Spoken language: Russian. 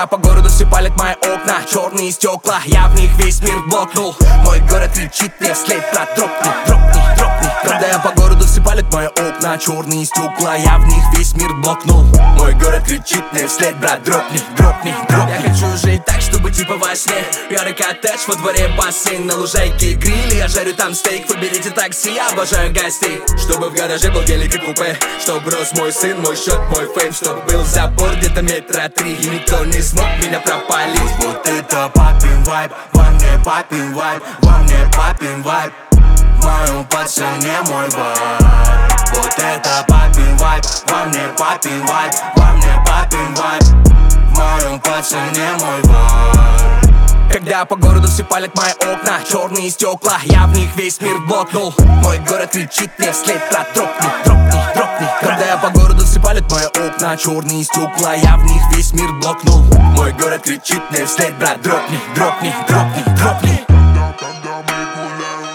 Когда по городу все палят мои окна, черные стекла, я в них весь мир блокнул. Мой город кричит мне вслед: брат, дропни, дропни, дропни. Когда я по городу все палят мои окна, черные стекла, я в них весь мир блокнул. Мой город кричит мне вслед: брат, дропни, дропни, дропни. Я хочу жить так, чтобы типа во сне. Ярый коттедж, во дворе бассейн, на лужайке гриль, я жарю там стейк. Выберите такси, я обожаю гостей. Чтобы в гараже был гелик и купе, чтоб рос мой сын, мой счет, мой фейм. Чтоб был забор где-то метра 3, и никто не смог меня пропалить. Вот это папин вайб, во мне папин вайб, во мне папин вайб. В моем пацане мой вайб. Вот это папин вайб, во мне папин вайб, во мне папин вайб. В моем пацане мой вайб. Когда по городу все палят мои окна, черные стекла, я в них весь мир блокнул. Мой город кричит мне вслед: брат, дропни, дропни, дропни. Когда я по городу все палят мои окна, черные стекла, я в них весь мир блокнул. Мой город кричит мне вслед: брат, дропни, дропни, дропни, дропни. Когда мы гуляем